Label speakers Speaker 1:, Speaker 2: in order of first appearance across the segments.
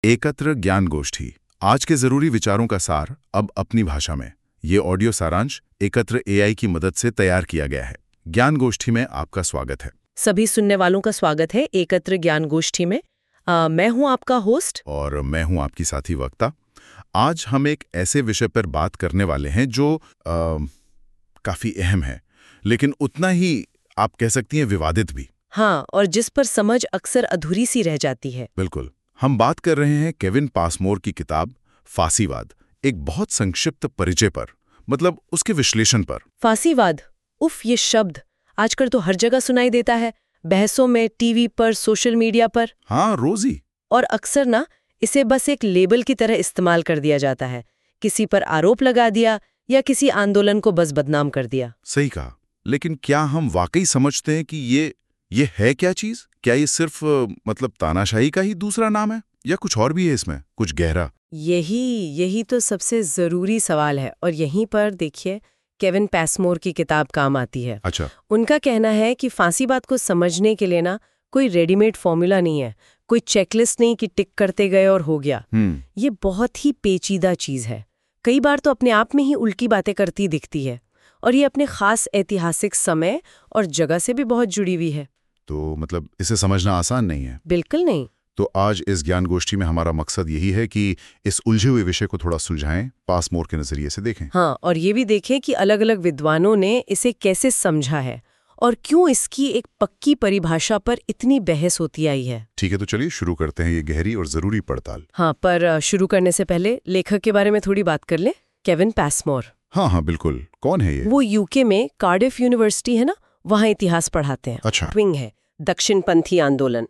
Speaker 1: एकत्र ज्ञान गोष्ठी, आज के जरूरी विचारों का सार अब अपनी भाषा में। ये ऑडियो सारांश एकत्र एआई की मदद से तैयार किया गया है। ज्ञान गोष्ठी में आपका स्वागत है।
Speaker 2: सभी सुनने वालों का स्वागत है एकत्र ज्ञान गोष्ठी में। मैं हूं आपका होस्ट
Speaker 1: और मैं हूं आपकी साथी वक्ता। आज हम एक ऐसे विषय पर बात करने वाले हैं जो काफी अहम है, लेकिन उतना ही आप कह सकती हैं विवादित भी।
Speaker 2: हाँ, और जिस पर समझ अक्सर अधूरी सी रह जाती है।
Speaker 1: बिल्कुल। हम बात कर रहे हैं केविन पासमोर की किताब फासीवाद, एक बहुत संक्षिप्त परिचय पर, मतलब उसके विश्लेषण पर।
Speaker 2: फासीवाद, उफ, ये शब्द आजकल तो हर जगह सुनाई देता है, बहसों में, टीवी पर, सोशल मीडिया पर।
Speaker 1: हाँ, रोज ही।
Speaker 2: और अक्सर ना इसे बस एक लेबल की तरह इस्तेमाल कर दिया जाता है। किसी पर आरोप लगा दिया या किसी आंदोलन को बस बदनाम कर दिया।
Speaker 1: सही कहा। लेकिन क्या हम वाकई समझते हैं कि ये है क्या चीज? क्या ये सिर्फ मतलब तानाशाही का ही दूसरा नाम है, या कुछ और भी है इसमें, कुछ गहरा?
Speaker 2: यही तो सबसे जरूरी सवाल है, और यहीं पर देखिए केविन पासमोर की किताब काम आती है।
Speaker 1: अच्छा।
Speaker 2: उनका कहना है कि फांसीवाद को समझने के लिए ना कोई रेडीमेड फॉर्मूला नहीं है, कोई चेकलिस्ट नहीं कि टिक करते गए और हो गया। ये बहुत ही पेचीदा चीज है, कई बार तो अपने आप में ही उल्टी बातें करती दिखती है, और ये अपने खास ऐतिहासिक समय और जगह से भी बहुत जुड़ी हुई है।
Speaker 1: तो मतलब इसे समझना आसान नहीं है?
Speaker 2: बिल्कुल नहीं।
Speaker 1: तो आज इस ज्ञान गोष्ठी में हमारा मकसद यही है कि इस उलझे हुए विषय को थोड़ा सुलझाएं, पासमोर के नजरिए से देखें।
Speaker 2: हाँ, और ये भी देखें कि अलग अलग विद्वानों ने इसे कैसे समझा है और क्यों इसकी एक पक्की परिभाषा पर इतनी बहस होती आई है।
Speaker 1: ठीक है, तो चलिए शुरू करते हैं ये गहरी और जरूरी पड़ताल।
Speaker 2: हाँ, पर शुरू करने से पहले लेखक के बारे में थोड़ी बात कर ले। Kevin Passmore.
Speaker 1: हाँ, बिल्कुल। कौन है ये?
Speaker 2: वो यूके में कार्डिफ यूनिवर्सिटी है ना, वहाँ इतिहास पढ़ाते हैं।
Speaker 1: अच्छा।
Speaker 2: ट्विंग है, दक्षिणपंथी आंदोलन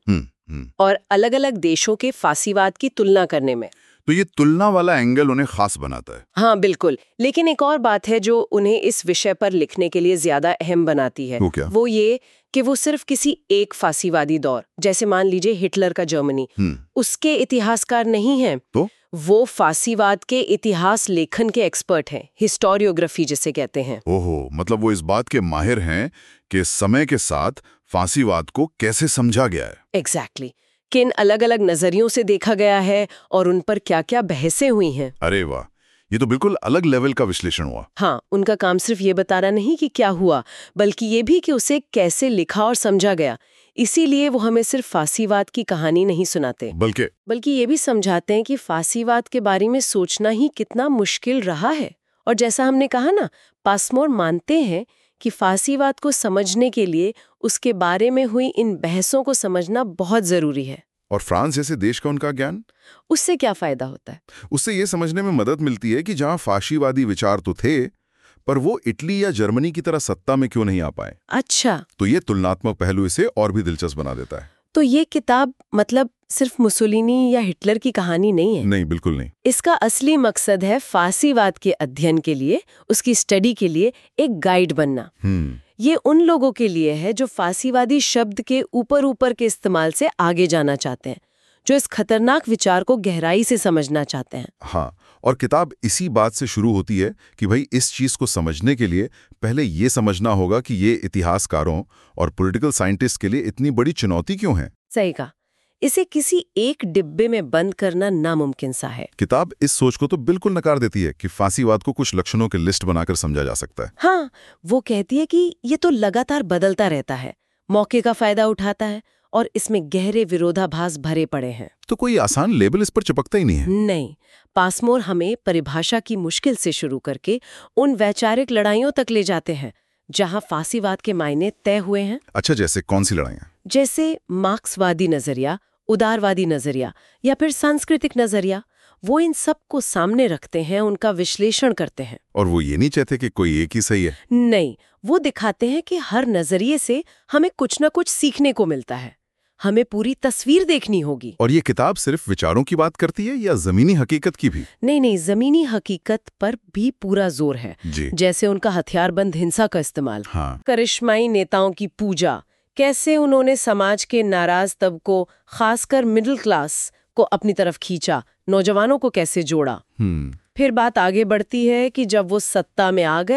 Speaker 2: और अलग अलग देशों के फांसीवाद की तुलना करने में।
Speaker 1: तो ये तुलना वाला एंगल उन्हें खास बनाता है।
Speaker 2: हाँ बिल्कुल, लेकिन एक और बात है जो उन्हें इस विषय पर लिखने के लिए ज्यादा अहम बनाती है।
Speaker 1: वो क्या?
Speaker 2: वो ये कि वो सिर्फ किसी एक फांसीवादी दौर, जैसे मान लीजिए हिटलर का जर्मनी, उसके इतिहासकार नहीं हैं।
Speaker 1: तो
Speaker 2: वो फांसीवाद के इतिहास लेखन के एक्सपर्ट हैं, हिस्टोरियोग्राफी जिसे कहते हैं।
Speaker 1: ओहो, मतलब वो इस बात के माहिर हैं कि समय के साथ फांसीवाद को कैसे समझा गया है।
Speaker 2: एग्जैक्टली, किन अलग अलग नजरियों से देखा गया है और उन पर क्या क्या बहसें हुई हैं।
Speaker 1: अरे वाह, ये तो बिल्कुल अलग लेवल का विश्लेषण हुआ।
Speaker 2: हाँ, उनका काम सिर्फ ये बताना नहीं कि क्या हुआ, बल्कि ये भी कि उसे कैसे लिखा और समझा गया। इसीलिए वो हमें सिर्फ फांसीवाद की कहानी नहीं सुनाते, बल्कि ये भी समझाते हैं कि फांसीवाद के बारे में सोचना ही कितना मुश्किल रहा है। और जैसा हमने कहा ना, पासमोर मानते हैं कि फांसीवाद को समझने के लिए उसके बारे में हुई इन बहसों को समझना बहुत जरूरी है।
Speaker 1: और फ्रांस जैसे देश का उनका ज्ञान,
Speaker 2: उससे क्या फायदा होता है?
Speaker 1: उससे ये समझने में मदद मिलती है कि जहां फांसीवादी विचार तो थे, पर वो इटली या जर्मनी की तरह सत्ता में क्यों नहीं आ पाए।
Speaker 2: अच्छा,
Speaker 1: तो ये तुलनात्मक पहलू इसे और भी दिलचस्प बना देता है।
Speaker 2: तो ये किताब मतलब सिर्फ मुसोलिनी या हिटलर की कहानी नहीं है।
Speaker 1: नहीं, बिल्कुल नहीं।
Speaker 2: इसका असली मकसद है फांसीवाद के अध्ययन के लिए, उसकी स्टडी के लिए एक गाइड बनना। ये उन लोगों के लिए है जो फांसीवादी शब्द के ऊपर के इस्तेमाल से आगे जाना चाहते हैं, जो इस खतरनाक विचार को गहराई से समझना चाहते हैं।
Speaker 1: हाँ, और किताब इसी बात से शुरू होती है कि भाई इस चीज को समझने के लिए पहले ये समझना होगा कि ये इतिहासकारों और पॉलिटिकल साइंटिस्ट के लिए इतनी बड़ी चुनौती क्यों है।
Speaker 2: सही कहा, इसे किसी एक डिब्बे में बंद करना नामुमकिन सा है।
Speaker 1: किताब इस सोच को तो बिल्कुल नकार देती है कि फांसीवाद को कुछ लक्षणों की लिस्ट बनाकर समझा जा सकता है।
Speaker 2: हाँ, वो कहती है कि ये तो लगातार बदलता रहता है, मौके का फायदा उठाता है और इसमें गहरे विरोधाभास भरे पड़े हैं।
Speaker 1: तो कोई आसान लेबल इस पर चिपकता ही नहीं है।
Speaker 2: नहीं, पासमोर हमें परिभाषा की मुश्किल से शुरू करके उन वैचारिक लड़ाइयों तक ले जाते हैं जहां फांसीवाद के मायने तय हुए हैं।
Speaker 1: अच्छा, जैसे कौन सी लड़ाइयाँ?
Speaker 2: जैसे मार्क्सवादी नजरिया, उदारवादी नजरिया या फिर सांस्कृतिक नजरिया। वो इन सब को सामने रखते हैं, उनका विश्लेषण करते हैं।
Speaker 1: और वो ये नहीं चाहते कि कोई एक ही सही है।
Speaker 2: नहीं, वो दिखाते हैं कि हर नजरिए से हमें कुछ न कुछ सीखने को मिलता है, हमें पूरी तस्वीर देखनी होगी।
Speaker 1: और ये किताब सिर्फ विचारों की बात करती है या जमीनी हकीकत की भी?
Speaker 2: नहीं, जमीनी हकीकत पर भी पूरा जोर है
Speaker 1: जी।
Speaker 2: जैसे उनका हथियारबंद हिंसा का इस्तेमाल,
Speaker 1: हाँ।
Speaker 2: करिश्माई नेताओं की पूजा, कैसे उन्होंने समाज के नाराज तबकों, खासकर मिडिल क्लास को अपनी तरफ खींचा, नौजवानों को कैसे जोड़ा। फिर बात आगे बढ़ती है कि जब वो सत्ता में आ गए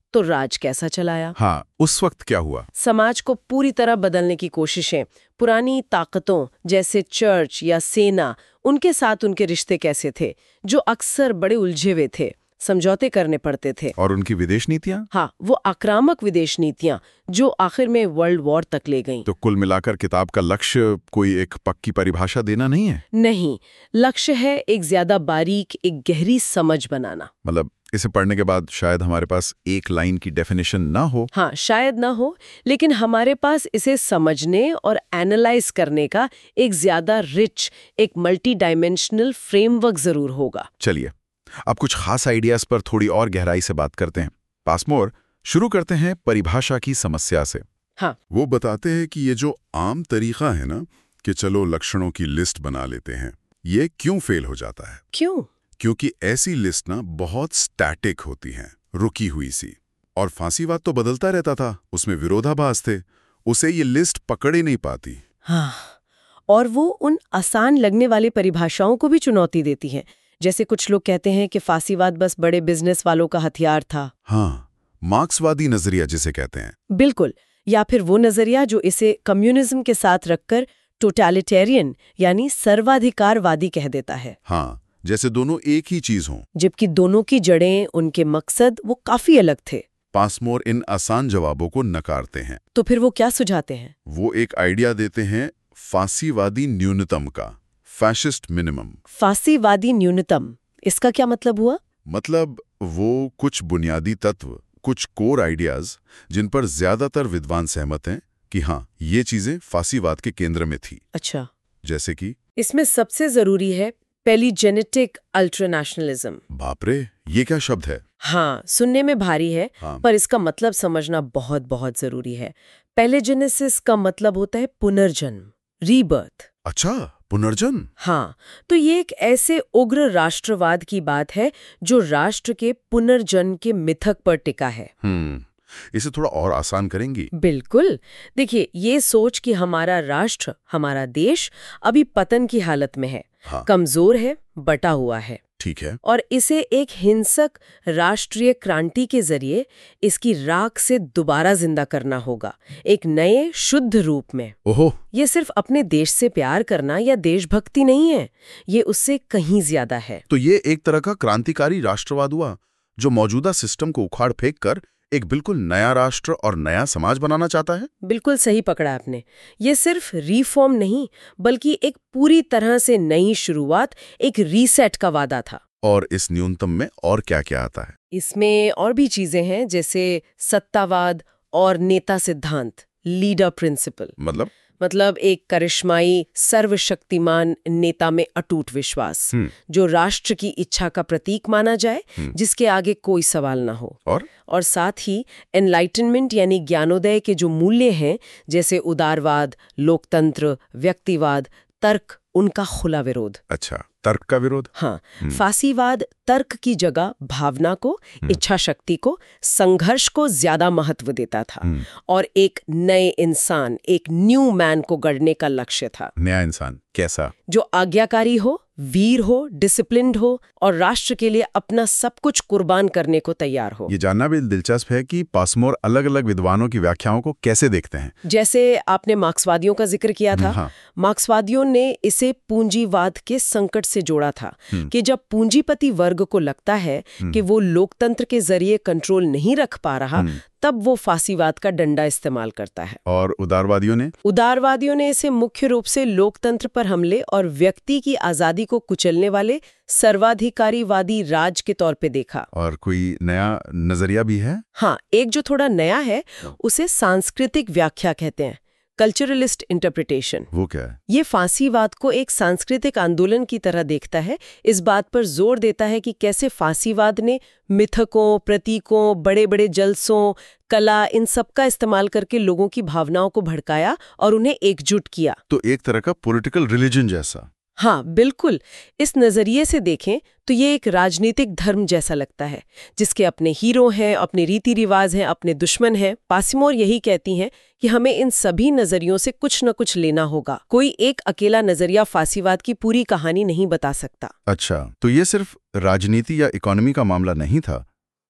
Speaker 2: तो राज कैसा चलाया?
Speaker 1: हाँ, उस वक्त क्या हुआ?
Speaker 2: समाज को पूरी तरह बदलने की कोशिशें, पुरानी ताकतों जैसे चर्च या सेना, उनके साथ उनके रिश्ते कैसे थे, जो अक्सर बड़े उलझे हुए थे, समझौते करने पड़ते थे।
Speaker 1: और उनकी विदेश नीतियां?
Speaker 2: हाँ, वो आक्रामक विदेश नीतियां जो आखिर में वर्ल्ड वॉर तक ले गईं।
Speaker 1: तो कुल मिलाकर किताब का लक्ष्य कोई एक पक्की परिभाषा देना नहीं है?
Speaker 2: नहीं, लक्ष्य है एक ज्यादा बारीक, एक गहरी समझ बनाना।
Speaker 1: मतलब इसे पढ़ने के बाद शायद हमारे पास एक लाइन की डेफिनेशन ना हो।
Speaker 2: हाँ, शायद ना हो, लेकिन हमारे पास इसे समझने और एनालाइज करने का एक ज्यादा रिच, एक मल्टी डायमेंशनल फ्रेमवर्क जरूर होगा।
Speaker 1: चलिए, अब कुछ खास आइडियाज पर थोड़ी और गहराई से बात करते हैं। पासमोर, शुरू करते हैं परिभाषा की समस्या से।
Speaker 2: हाँ,
Speaker 3: वो बताते हैं कि ये जो आम तरीका है ना कि चलो लक्षणों की लिस्ट बना लेते हैं, ये क्यों फेल हो जाता है?
Speaker 2: क्यों?
Speaker 3: क्योंकि ऐसी लिस्ट ना बहुत स्टैटिक होती हैं, रुकी हुई सी। और फांसीवाद तो बदलता रहता था, उसमें विरोधाभास थे, उसे ये लिस्ट पकड़ ही नहीं पाती।
Speaker 2: हाँ, और वो उन आसान लगने वाली परिभाषाओं को भी चुनौती देती है। जैसे कुछ लोग कहते हैं कि फांसीवाद बस बड़े बिजनेस वालों का हथियार था।
Speaker 3: हाँ, मार्क्सवादी नजरिया जिसे कहते हैं।
Speaker 2: बिल्कुल, या फिर वो नजरिया जो इसे कम्युनिज्म के साथ रखकर टोटलिटेरियन यानी सर्वाधिकारवादी कह देता है।
Speaker 3: हाँ, जैसे दोनों एक ही चीज हों।
Speaker 2: जबकि दोनों की जड़ें, उनके मकसद वो काफी अलग थे।
Speaker 3: पासमोर इन आसान जवाबों को नकारते हैं।
Speaker 2: तो फिर वो क्या सुझाते हैं?
Speaker 3: वो एक आइडिया देते हैं फांसीवादी न्यूनतम का, फैशिस्ट मिनिमम।
Speaker 2: फांसीवादी न्यूनतम, इसका क्या मतलब हुआ?
Speaker 3: मतलब वो कुछ बुनियादी तत्व, कुछ कोर आइडियाज जिन पर ज्यादातर विद्वान सहमत हैं कि हाँ, ये चीजें फांसीवाद के केंद्र में थी।
Speaker 2: अच्छा,
Speaker 3: जैसे कि
Speaker 2: इसमें सबसे जरूरी है पेलीजेनेटिक अल्ट्रानेशनलिज्म।
Speaker 3: बाप रे, ये क्या शब्द है?
Speaker 2: हाँ, सुनने में भारी है,
Speaker 3: हाँ।
Speaker 2: पर इसका मतलब समझना बहुत बहुत जरूरी है। पेलीजेनेसिस का मतलब होता है पुनर्जन्म, रीबर्थ।
Speaker 3: अच्छा, पुनर्जन्म।
Speaker 2: हाँ, तो ये एक ऐसे उग्र राष्ट्रवाद की बात है जो राष्ट्र के पुनर्जन्म के मिथक पर टिका है।
Speaker 3: इसे थोड़ा और आसान करेंगी?
Speaker 2: बिल्कुल। देखिए, ये सोच कि हमारा राष्ट्र, हमारा देश अभी पतन की हालत में है,
Speaker 3: हाँ।
Speaker 2: कमजोर है, बटा हुआ है,
Speaker 3: ठीक है।
Speaker 2: और इसे एक हिंसक राष्ट्रीय क्रांति के जरिए इसकी राख से दोबारा जिंदा करना होगा, एक नए शुद्ध रूप में।
Speaker 3: ओहो।
Speaker 2: ये सिर्फ अपने देश से प्यार करना या देशभक्ति नहीं है, ये उससे कहीं ज्यादा है।
Speaker 3: तो ये एक तरह का क्रांतिकारी राष्ट्रवाद हुआ जो मौजूदा सिस्टम को उखाड़ फेंक कर एक बिल्कुल नया राष्ट्र और नया समाज बनाना चाहता है।
Speaker 2: बिल्कुल सही पकड़ा आपने। ये सिर्फ रिफॉर्म नहीं, बल्कि एक पूरी तरह से नई शुरुआत, एक रीसेट का वादा था।
Speaker 3: और इस न्यूनतम में और क्या क्या आता है?
Speaker 2: इसमें और भी चीजें हैं, जैसे सत्तावाद और नेता सिद्धांत, लीडर प्रिंसिपल। मतलब एक करिश्माई सर्वशक्तिमान नेता में अटूट विश्वास, जो राष्ट्र की इच्छा का प्रतीक माना जाए, जिसके आगे कोई सवाल ना हो। और साथ ही एनलाइटनमेंट यानी ज्ञानोदय के जो मूल्य हैं, जैसे उदारवाद, लोकतंत्र, व्यक्तिवाद, तर्क, उनका खुला विरोध।
Speaker 3: अच्छा, तर्क का विरोध?
Speaker 2: हाँ, फांसीवाद तर्क की जगह भावना को, इच्छा शक्ति को, संघर्ष को ज्यादा महत्व देता था, और एक नए इंसान, एक न्यू मैन को गढ़ने का लक्ष्य था।
Speaker 3: नया इंसान कैसा?
Speaker 2: जो आज्ञाकारी हो, वीर हो, डिसिप्लिन्ड हो, और राष्ट्र के लिए अपना सब कुछ कुर्बान करने को तैयार हो।
Speaker 3: ये जानना भी दिलचस्प है कि पासमोर अलग अलग विद्वानों की व्याख्याओं को कैसे देखते हैं।
Speaker 2: जैसे आपने मार्क्सवादियों का जिक्र किया था।
Speaker 3: हाँ।
Speaker 2: मार्क्सवादियों ने इसे पूंजीवाद के संकट से जोड़ा था कि जब पूंजीपति वर्ग को लगता है कि वो लोकतंत्र के जरिए कंट्रोल नहीं रख पा रहा, तब वो फांसीवाद का डंडा इस्तेमाल करता है।
Speaker 3: और उदारवादियों ने इसे मुख्य रूप से लोकतंत्र पर हमले और व्यक्ति की आजादी को कुचलने वाले सर्वाधिकारीवादी राज के तौर पे देखा। और कोई नया नजरिया भी है?
Speaker 2: हाँ, एक जो थोड़ा नया है, उसे सांस्कृतिक व्याख्या कहते हैं, कल्चरलिस्ट इंटरप्रिटेशन।
Speaker 3: वो क्या है?
Speaker 2: ये फांसीवाद को एक सांस्कृतिक आंदोलन की तरह देखता है, इस बात पर जोर देता है कि कैसे फांसीवाद ने मिथकों, प्रतीकों, बड़े बड़े जलसों, कला, इन सब का इस्तेमाल करके लोगों की भावनाओं को भड़काया और उन्हें एकजुट किया।
Speaker 3: तो एक तरह का पॉलिटिकल रिलीजन जैसा।
Speaker 2: हाँ, बिल्कुल। इस नजरिए से देखें तो ये एक राजनीतिक धर्म जैसा लगता है, जिसके अपने हीरो हैं, अपने रीति रिवाज हैं, अपने दुश्मन हैं। पासमोर यही कहती हैं कि हमें इन सभी नजरियों से कुछ न कुछ लेना होगा। कोई एक अकेला नजरिया फांसीवाद की पूरी कहानी नहीं बता सकता।
Speaker 3: अच्छा, तो ये सिर्फ राजनीति या इकोनॉमी का मामला नहीं था,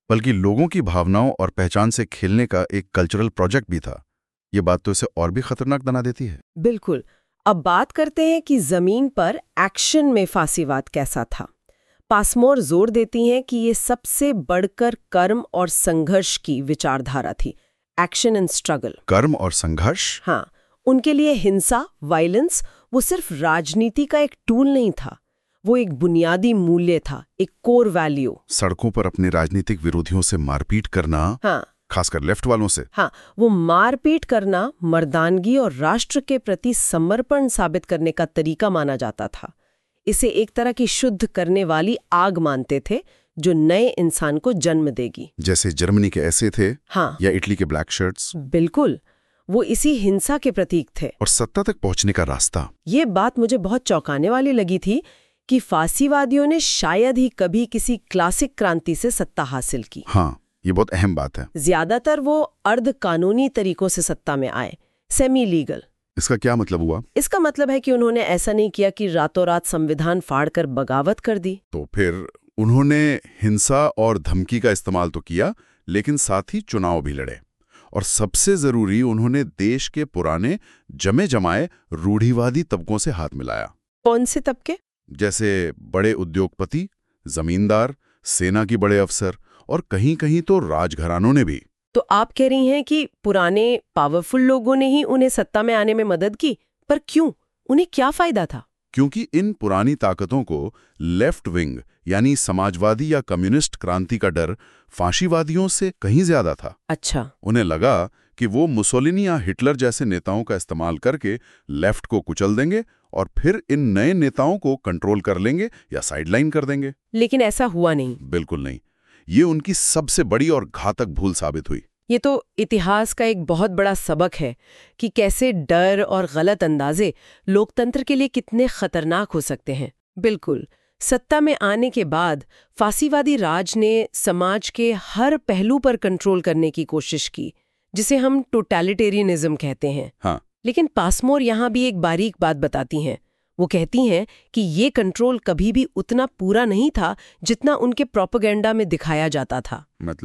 Speaker 1: बल्कि लोगों की भावनाओं और पहचान से खेलने का एक कल्चरल प्रोजेक्ट भी था। ये बात तो इसे और भी खतरनाक बना देती है।
Speaker 2: बिल्कुल। अब बात करते हैं कि जमीन पर एक्शन में फासीवाद कैसा था। पासमोर जोर देती हैं कि ये सबसे बढ़कर कर्म और संघर्ष की विचारधारा थी। Action and struggle.
Speaker 1: कर्म और संघर्ष?
Speaker 2: हाँ, उनके लिए हिंसा, वायलेंस, वो सिर्फ राजनीति का एक टूल नहीं था, वो एक बुनियादी मूल्य था, एक कोर वैल्यू।
Speaker 1: सड़कों पर अपने राजनीतिक विरोधियों से मारपीट करना,
Speaker 2: हाँ,
Speaker 1: खासकर लेफ्ट वालों से।
Speaker 2: हाँ, वो मारपीट करना मर्दानगी और राष्ट्र के प्रति समर्पण साबित करने का तरीका माना जाता था। इसे एक तरह की शुद्ध करने वाली आग मानते थे जो नए इंसान को जन्म देगी।
Speaker 1: जैसे जर्मनी के ऐसे थे,
Speaker 2: हाँ,
Speaker 1: या इटली के ब्लैक शर्ट्स।
Speaker 2: बिल्कुल, वो इसी हिंसा के प्रतीक थे।
Speaker 1: और सत्ता तक पहुंचने का रास्ता।
Speaker 2: ये बात मुझे बहुत चौंकाने वाली लगी थी कि फासीवादियों ने शायद ही कभी किसी क्लासिक क्रांति से सत्ता हासिल की।
Speaker 1: हाँ, ये बहुत अहम बात है।
Speaker 2: ज्यादातर वो अर्ध कानूनी तरीकों से सत्ता में आए, सेमी लीगल।
Speaker 1: इसका क्या मतलब हुआ?
Speaker 2: इसका मतलब है कि उन्होंने ऐसा नहीं किया कि रातों रात संविधान फाड़कर बगावत कर दी।
Speaker 1: तो फिर उन्होंने हिंसा और धमकी का इस्तेमाल तो किया, लेकिन साथ ही चुनाव भी लड़े। और सबसे जरूरी, उन्होंने देश के पुराने जमे जमाए रूढ़िवादी तबकों से हाथ मिलाया।
Speaker 2: कौन से तबके?
Speaker 1: जैसे बड़े उद्योगपति, जमींदार, सेना की बड़े अफसर और कहीं कहीं तो राजघरानों ने भी।
Speaker 2: तो आप कह रही हैं कि पुराने पावरफुल लोगों ने ही उन्हें सत्ता में आने में मदद की, पर क्यों? उन्हें क्या फायदा था?
Speaker 1: क्योंकि इन पुरानी ताकतों को लेफ्ट विंग यानी समाजवादी या कम्युनिस्ट क्रांति का डर फाशीवादियों से कहीं ज्यादा था।
Speaker 2: अच्छा।
Speaker 1: उन्हें लगा कि वो मुसोलिनी या हिटलर जैसे नेताओं का इस्तेमाल करके लेफ्ट को कुचल देंगे और फिर इन नए नेताओं को कंट्रोल कर लेंगे या साइडलाइन कर देंगे।
Speaker 2: लेकिन ऐसा हुआ नहीं।
Speaker 1: बिल्कुल नहीं। ये उनकी सबसे बड़ी और घातक भूल साबित हुई।
Speaker 2: ये तो इतिहास का एक बहुत बड़ा सबक है कि कैसे डर और गलत अंदाजे लोकतंत्र के लिए कितने खतरनाक हो सकते हैं। बिल्कुल, सत्ता में आने के बाद फासीवादी राज ने समाज के हर पहलू पर कंट्रोल करने की कोशिश की, जिसे हम टोटलिटेरियनिज्म कहते हैं।
Speaker 1: हाँ।
Speaker 2: लेकिन पासमोर यहाँ भी एक बारीक बात बताती हैं। वो कहती हैं कि ये कंट्रोल कभी भी उतना पूरा नहीं था जितना उनके प्रोपेगेंडा में दिखाया जाता था।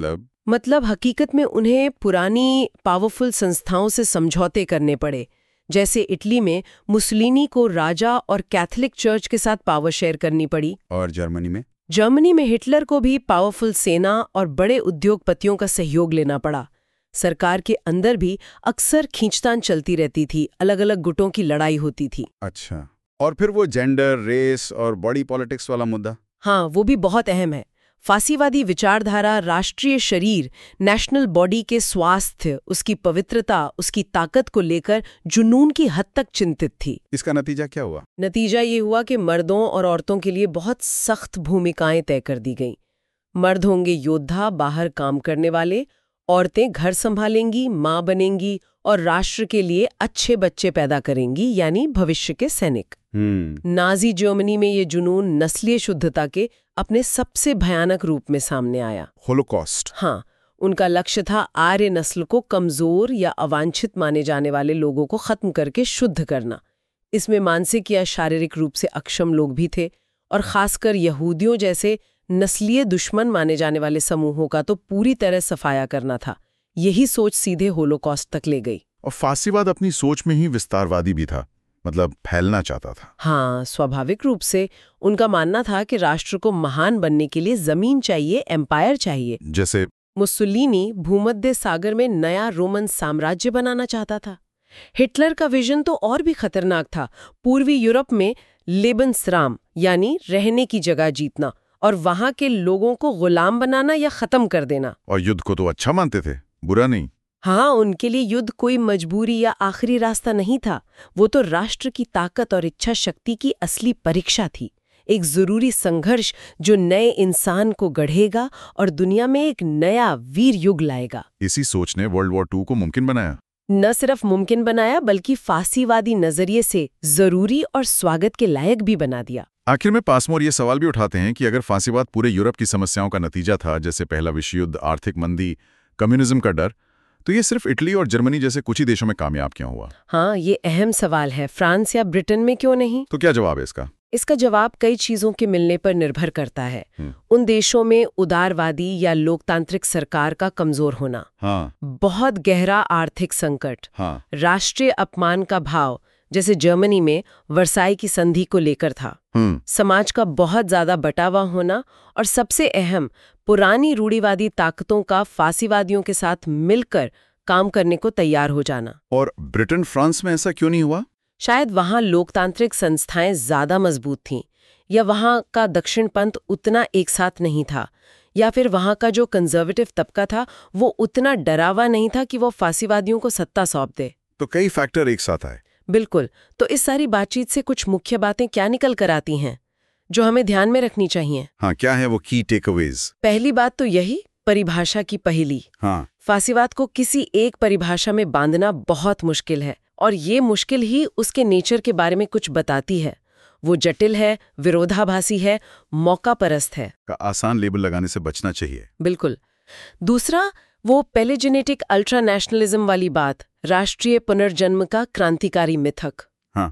Speaker 2: मतलब हकीकत में उन्हें पुरानी पावरफुल संस्थाओं से समझौते करने पड़े। जैसे इटली में मुसोलिनी को राजा और कैथोलिक चर्च के साथ पावर शेयर करनी पड़ी।
Speaker 1: और
Speaker 2: जर्मनी में हिटलर को भी पावरफुल सेना और बड़े उद्योगपतियों का सहयोग लेना पड़ा। सरकार के अंदर भी अक्सर खींचतान चलती रहती थी, अलग अलग गुटों की लड़ाई होती थी।
Speaker 1: अच्छा, और फिर वो जेंडर, रेस और बॉडी पॉलिटिक्स वाला मुद्दा?
Speaker 2: हाँ, वो भी बहुत अहम है। फासीवादी विचारधारा राष्ट्रीय शरीर, नेशनल बॉडी के स्वास्थ्य, उसकी पवित्रता, उसकी ताकत को लेकर जुनून की हद तक चिंतित थी।
Speaker 1: इसका नतीजा क्या हुआ?
Speaker 2: नतीजा ये हुआ कि मर्दों और औरतों के लिए बहुत सख्त भूमिकाएं तय कर दी गईं। मर्द होंगे योद्धा, बाहर काम करने वाले, औरतें घर संभालेंगी, माँ बनेंगी और राष्ट्र के लिए अच्छे बच्चे पैदा करेंगी, यानी भविष्य के सैनिक। नाजी जर्मनी में ये जुनून नस्लीय शुद्धता के अपने सबसे भयानक रूप में सामने आया।
Speaker 1: होलोकॉस्ट।
Speaker 2: हाँ, उनका लक्ष्य था आर्य नस्ल को कमजोर या अवांछित माने जाने वाले लोगों को खत्म करके शुद्ध करना। इसमें मानसिक या शारीरिक रूप से अक्षम लोग भी थे और खासकर यहूदियों जैसे नस्लीय दुश्मन माने जाने वाले समूहों का तो पूरी तरह सफाया करना था। यही सोच सीधे होलोकॉस्ट तक ले गई।
Speaker 1: और फासीवाद अपनी सोच में ही विस्तारवादी भी था, मतलब फैलना चाहता था।
Speaker 2: हाँ, स्वाभाविक रूप से उनका मानना था कि राष्ट्र को महान बनने के लिए जमीन चाहिए, एम्पायर चाहिए।
Speaker 1: जैसे
Speaker 2: मुसोलिनी भूमध्य सागर में नया रोमन साम्राज्य बनाना चाहता था। हिटलर का विजन तो और भी खतरनाक था, पूर्वी यूरोप में लेबन्सराम यानी रहने की जगह जीतना और वहां के लोगों को गुलाम बनाना या खत्म कर देना।
Speaker 1: और युद्ध को तो अच्छा मानते थे, बुरा नहीं।
Speaker 2: हाँ, उनके लिए युद्ध कोई मजबूरी या आखिरी रास्ता नहीं था, वो तो राष्ट्र की ताकत और इच्छा शक्ति की असली परीक्षा थी, एक जरूरी संघर्ष जो नए इंसान को गढ़ेगा और दुनिया में एक नया वीर युग लाएगा।
Speaker 1: इसी सोच ने वर्ल्ड वॉर 2 को मुमकिन बनाया।
Speaker 2: न सिर्फ मुमकिन बनाया बल्कि फासीवादी नजरिए से जरूरी और स्वागत के लायक भी बना दिया।
Speaker 1: आखिर में पासमोर ये सवाल भी उठाते हैं कि अगर फासीवाद पूरे यूरोप की समस्याओं का नतीजा था, जैसे पहला विश्व युद्ध, आर्थिक मंदी, कम्युनिज्म का डर, तो ये सिर्फ इटली और जर्मनी जैसे कुछ ही देशों में कामयाब क्यों हुआ?
Speaker 2: हाँ, ये अहम सवाल है। फ्रांस या ब्रिटेन में क्यों नहीं?
Speaker 1: तो क्या जवाब है इसका?
Speaker 2: इसका जवाब कई चीजों के मिलने पर निर्भर करता है। उन देशों में उदारवादी या लोकतांत्रिक सरकार का कमजोर होना, बहुत गहरा आर्थिक संकट, राष्ट्रीय अपमान का भाव, जैसे जर्मनी में वर्साई की संधि को लेकर था, समाज का बहुत ज्यादा बटावा होना, और सबसे अहम पुरानी रूढ़िवादी ताकतों का फांसीवादियों के साथ मिलकर काम करने को तैयार हो जाना।
Speaker 1: और ब्रिटेन फ्रांस में ऐसा क्यों नहीं हुआ?
Speaker 2: शायद वहां लोकतांत्रिक संस्थाएं ज्यादा मजबूत थीं, या वहां का दक्षिण पंथ उतना एक साथ नहीं था, या फिर वहां का जो कंजर्वेटिव तबका था वो उतना डरावा नहीं था कि वो फांसीवादियों को सत्ता सौंप दे।
Speaker 1: तो कई फैक्टर एक साथ आए।
Speaker 2: बिल्कुल। तो इस सारी बातचीत से कुछ मुख्य बातें क्या निकल कर आती हैं जो हमें ध्यान में रखनी चाहिए?
Speaker 1: हाँ, क्या है वो की टेकअवेज?
Speaker 2: पहली बात तो यही, परिभाषा की पहेली। फांसीवाद को किसी एक परिभाषा में बांधना बहुत मुश्किल है, और ये मुश्किल ही उसके नेचर के बारे में कुछ बताती है। वो जटिल है, विरोधाभासी है, मौका परस्त है।
Speaker 1: का आसान लेबल लगाने से बचना चाहिए।
Speaker 2: बिल्कुल। दूसरा, वो पेलेजेनेटिक अल्ट्रा नेशनलिज्म वाली बात, राष्ट्रीय पुनर्जन्म का क्रांतिकारी मिथक।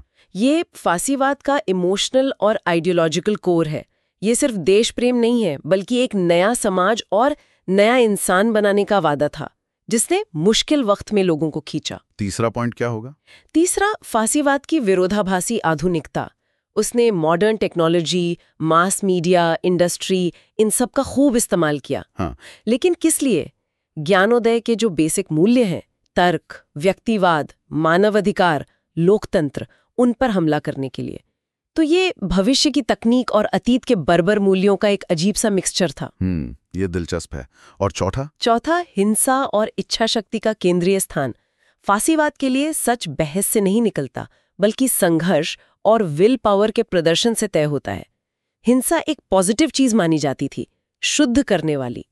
Speaker 2: ये फांसीवाद का इमोशनल और आइडियोलॉजिकल कोर है। ये सिर्फ देश प्रेम नहीं है, बल्कि एक नया समाज और नया इंसान बनाने का वादा था, जिसने मुश्किल वक्त में लोगों को खींचा।
Speaker 1: तीसरा पॉइंट क्या होगा?
Speaker 2: तीसरा, फांसीवाद की विरोधाभासी आधुनिकता। उसने modern technology, mass media, industry, इन सब का खूब इस्तेमाल किया। लेकिन किस लिए? ज्ञानोदय के जो बेसिक मूल्य हैं, तर्क, व्यक्तिवाद, मानवाधिकार, लोकतंत्र, उन पर हमला करने के लिए। तो ये भविष्य की तकनीक और अतीत के बर्बर मूल्यों का एक अजीब सा मिक्सचर था।
Speaker 1: ये दिलचस्प है। और
Speaker 2: चौथा, हिंसा और इच्छा शक्ति का केंद्रीय स्थान। फांसीवाद के लिए सच बहस से नहीं निकलता, बल्कि संघर्ष और विल पावर के प्रदर्शन से तय होता है। हिंसा एक पॉजिटिव चीज मानी जाती थी, शुद्ध करने वाली।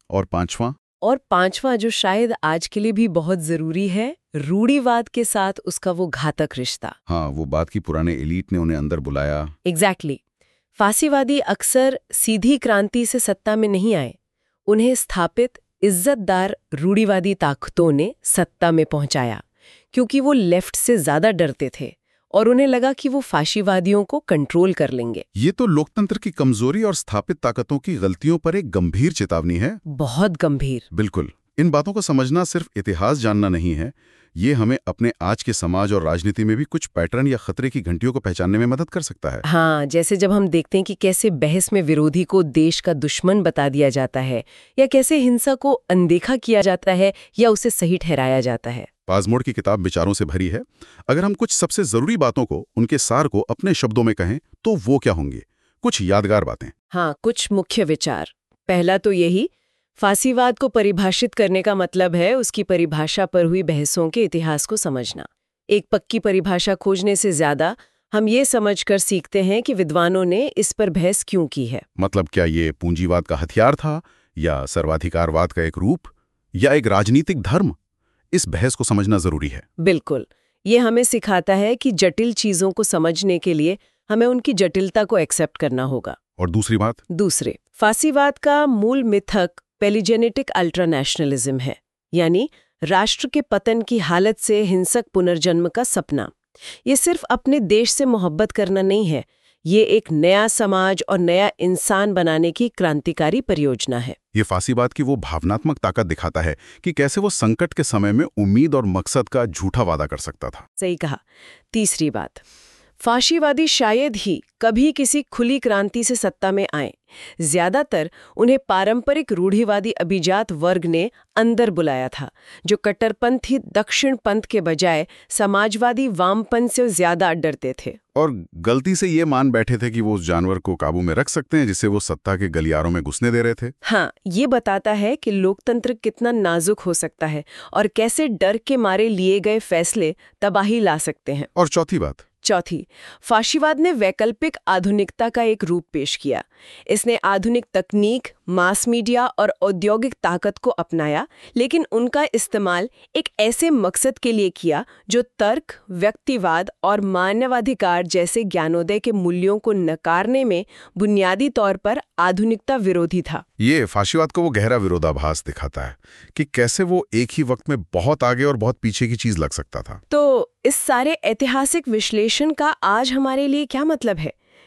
Speaker 1: और
Speaker 2: पांचवा जो शायद आज के लिए भी बहुत जरूरी है, रूढ़िवाद के साथ उसका वो घातक रिश्ता।
Speaker 1: वो बात की पुराने एलीट ने उन्हें अंदर बुलाया।
Speaker 2: एग्जैक्टली। फांसीवादी अक्सर सीधी क्रांति से सत्ता में नहीं आए, उन्हें स्थापित इज्जतदार रूढ़िवादी ताकतों ने सत्ता में पहुंचाया, क्योंकि वो लेफ्ट से ज्यादा डरते थे और उन्हें लगा कि वो फांसीवादियों को कंट्रोल कर लेंगे।
Speaker 1: ये तो लोकतंत्र की कमजोरी और स्थापित ताकतों की गलतियों पर एक गंभीर चेतावनी है।
Speaker 2: बहुत गंभीर।
Speaker 1: बिल्कुल। इन बातों को समझना सिर्फ इतिहास जानना नहीं है, ये हमें अपने आज के समाज और राजनीति में भी कुछ पैटर्न या खतरे की घंटियों को पहचानने में मदद कर सकता है।
Speaker 2: हाँ, जैसे जब हम देखते हैं कि कैसे बहस में विरोधी को देश का दुश्मन बता दिया जाता है, या कैसे हिंसा को अनदेखा किया जाता है या उसे सही ठहराया जाता है।
Speaker 1: पाज़मोर की किताब विचारों से भरी है। अगर हम कुछ सबसे जरूरी बातों को, उनके सार को अपने शब्दों में कहें तो वो क्या होंगे? कुछ यादगार बातें।
Speaker 2: हाँ, कुछ मुख्य विचार। पहला तो यही, फांसीवाद को परिभाषित करने का मतलब है उसकी परिभाषा पर हुई बहसों के इतिहास को समझना। एक पक्की परिभाषा खोजने से ज्यादा हम ये समझकर सीखते हैं कि विद्वानों ने इस पर बहस क्यों की है।
Speaker 1: मतलब क्या ये पूंजीवाद का हथियार था, या सर्वाधिकारवाद का एक रूप, या एक राजनीतिक धर्म? इस बहस को समझना जरूरी है।
Speaker 2: बिल्कुल। ये हमें सिखाता है कि जटिल चीजों को समझने के लिए हमें उनकी जटिलता को एक्सेप्ट करना होगा।
Speaker 1: और दूसरी बात?
Speaker 2: दूसरे, फांसीवाद का मूल मिथक पेलिजेनेटिक अल्ट्रा नेशनलिज्म है, यानी राष्ट्र के पतन की हालत से हिंसक पुनर्जन्म का सपना। ये सिर्फ अपने देश से मोहब्बत करना नहीं है, ये एक नया समाज और नया इंसान बनाने की क्रांतिकारी परियोजना है।
Speaker 1: ये फांसीवाद की वो भावनात्मक ताकत दिखाता है कि कैसे वो संकट के समय में उम्मीद और मकसद का झूठा वादा कर सकता था।
Speaker 2: सही कहा। तीसरी बात, फांसीवादी शायद ही कभी किसी खुली क्रांति से सत्ता में आए। ज्यादातर उन्हें पारंपरिक रूढ़िवादी अभिजात वर्ग ने अंदर बुलाया था, जो कट्टरपंथी दक्षिण पंथ के बजाय समाजवादी वामपंथ से ज्यादा डरते थे,
Speaker 1: और गलती से ये मान बैठे थे कि वो उस जानवर को काबू में रख सकते हैं जिसे वो सत्ता के गलियारों में घुसने दे रहे थे।
Speaker 2: हाँ, ये बताता है कि लोकतंत्र कितना नाजुक हो सकता है और कैसे डर के मारे लिए गए फैसले तबाही ला सकते हैं।
Speaker 1: और चौथी, फांसीवाद ने वैकल्पिक आधुनिकता का एक रूप पेश किया। इसने आधुनिक तकनीक, मास मीडिया और औद्योगिक ताकत को अपनाया, लेकिन उनका इस्तेमाल एक ऐसे मकसद के लिए किया जो तर्क, व्यक्तिवाद और मानवाधिकार जैसे ज्ञानोदय के मूल्यों को नकारने में बुनियादी तौर पर आधुनिकता विरोधी था। ये फांसीवाद को वो गहरा विरोधाभास दिखाता है कि कैसे वो एक ही वक्त में बहुत आगे और बहुत पीछे की चीज लग सकता था।
Speaker 2: तो इस सारे ऐतिहासिक विश्लेषण का आज हमारे लिए क्या मतलब है?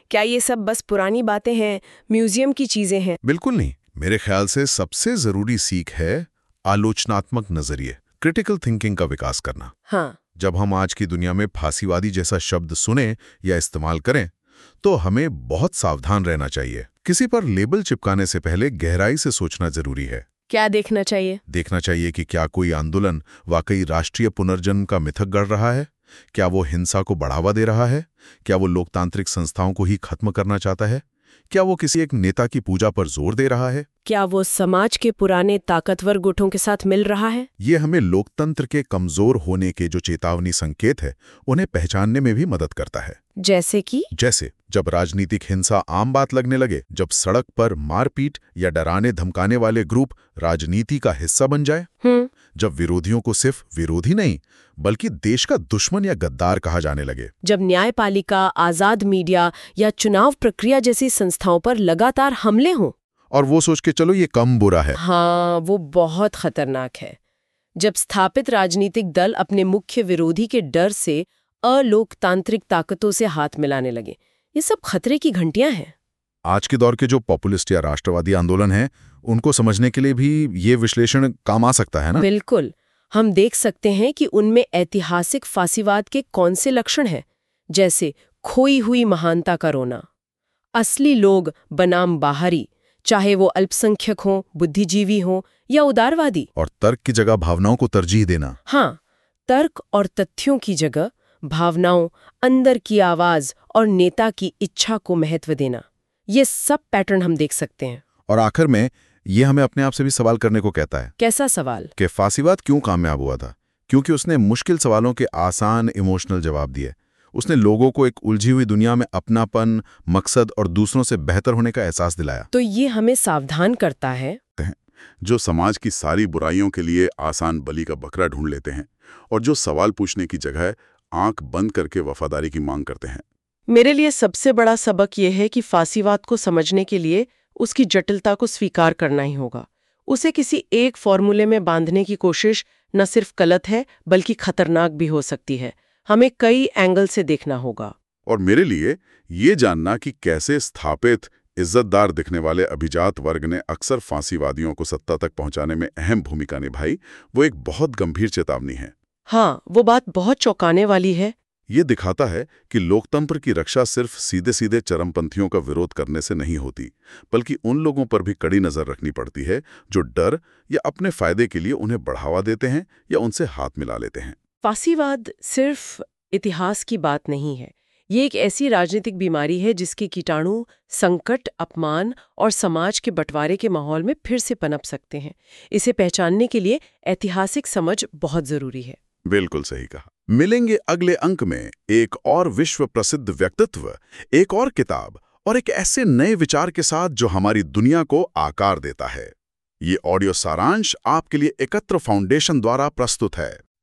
Speaker 2: क्या ये सब बस पुरानी बातें हैं, म्यूजियम की चीजें हैं?
Speaker 1: बिल्कुल नहीं। मेरे ख्याल से सबसे जरूरी सीख है आलोचनात्मक नजरिए, क्रिटिकल थिंकिंग का विकास करना।
Speaker 2: हाँ।
Speaker 1: जब हम आज की दुनिया में फांसीवादी जैसा शब्द सुने या इस्तेमाल करें तो हमें बहुत सावधान रहना चाहिए। किसी पर लेबल चिपकाने से पहले गहराई से सोचना जरूरी है।
Speaker 2: क्या देखना चाहिए?
Speaker 1: देखना चाहिए कि क्या कोई आंदोलन वाकई राष्ट्रीय पुनर्जन्म का मिथक गढ़ रहा है, क्या वो हिंसा को बढ़ावा दे रहा है, क्या वो लोकतांत्रिक संस्थाओं को ही खत्म करना चाहता है, क्या वो किसी एक नेता की पूजा पर जोर दे रहा है,
Speaker 2: क्या वो समाज के पुराने ताकतवर गुटों के साथ मिल रहा है।
Speaker 1: ये हमें लोकतंत्र के कमजोर होने के जो चेतावनी संकेत है उन्हें पहचानने में भी मदद करता है। जैसे जब राजनीतिक हिंसा आम बात लगने लगे, जब सड़क पर मारपीट या डराने धमकाने वाले ग्रुप राजनीति का हिस्सा बन जाए, जब विरोधियों को सिर्फ विरोधी नहीं बल्कि देश का दुश्मन या गद्दार कहा जाने लगे,
Speaker 2: जब न्यायपालिका, आजाद मीडिया या चुनाव प्रक्रिया जैसी संस्थाओं पर लगातार हमले हों
Speaker 1: और वो सोच के चलो ये कम बुरा है।
Speaker 2: हाँ, वो बहुत खतरनाक है। जब स्थापित राजनीतिक दल अपने मुख्य विरोधी के डर से अलोकतांत्रिक ताकतों से हाथ मिलाने लगे, ये सब खतरे की घंटियां हैं।
Speaker 1: आज के दौर के जो पॉपुलिस्ट या राष्ट्रवादी आंदोलन हैं, उनको समझने के लिए भी ये विश्लेषण काम आ सकता है ना?
Speaker 2: बिल्कुल। हम देख सकते हैं कि उनमें ऐतिहासिक फासीवाद के कौन से लक्षण हैं, जैसे खोई हुई महानता का रोना, असली लोग बनाम बाहरी, चाहे वो अल्पसंख्यक हों, बुद्धिजीवी हों या उदारवादी,
Speaker 1: और तर्क की जगह भावनाओं को तरजीह देना।
Speaker 2: हाँ, तर्क और तथ्यों की जगह भावनाओं, अंदर की आवाज और नेता की इच्छा को महत्व देना, ये सब पैटर्न हम देख सकते हैं।
Speaker 1: और आखिर में ये हमें अपने आप से भी सवाल करने को कहता है।
Speaker 2: कैसा सवाल?
Speaker 1: कि फांसीवाद क्यों कामयाब हुआ था? क्योंकि उसने मुश्किल सवालों के आसान इमोशनल जवाब दिए। उसने लोगों को एक उलझी हुई दुनिया में अपनापन, मकसद और दूसरों से बेहतर होने का एहसास दिलाया।
Speaker 2: तो ये हमें सावधान करता है
Speaker 1: जो समाज की सारी बुराइयों के लिए आसान बलि का बकरा ढूंढ लेते हैं और जो सवाल पूछने की जगह आंख बंद करके वफादारी की मांग करते हैं।
Speaker 3: मेरे लिए सबसे बड़ा सबक यह है कि फांसीवाद को समझने के लिए उसकी जटिलता को स्वीकार करना ही होगा। उसे किसी एक फॉर्मूले में बांधने की कोशिश न सिर्फ गलत है बल्कि खतरनाक भी हो सकती है। हमें कई एंगल से देखना होगा।
Speaker 1: और मेरे लिए ये जानना कि कैसे स्थापित इज्जतदार दिखने वाले अभिजात वर्ग ने अक्सर फांसीवादियों को सत्ता तक पहुंचाने में अहम भूमिका निभाई, वो एक बहुत गंभीर चेतावनी है।
Speaker 3: हाँ, वो बात बहुत चौंकाने वाली है।
Speaker 1: ये दिखाता है कि लोकतंत्र की रक्षा सिर्फ सीधे सीधे चरमपंथियों का विरोध करने से नहीं होती, बल्कि उन लोगों पर भी कड़ी नजर रखनी पड़ती है जो डर या अपने फायदे के लिए उन्हें बढ़ावा देते हैं या उनसे हाथ मिला लेते हैं।
Speaker 3: फांसीवाद सिर्फ इतिहास की बात नहीं है। ये एक ऐसी राजनीतिक बीमारी है जिसके कीटाणु संकट, अपमान और समाज के बंटवारे के माहौल में फिर से पनप सकते हैं। इसे पहचानने के लिए ऐतिहासिक समझ बहुत जरूरी है।
Speaker 1: बिल्कुल सही कहा। मिलेंगे अगले अंक में एक और विश्व प्रसिद्ध व्यक्तित्व, एक और किताब और एक ऐसे नए विचार के साथ जो हमारी दुनिया को आकार देता है। ये ऑडियो सारांश आपके लिए एकत्र फाउंडेशन द्वारा प्रस्तुत है।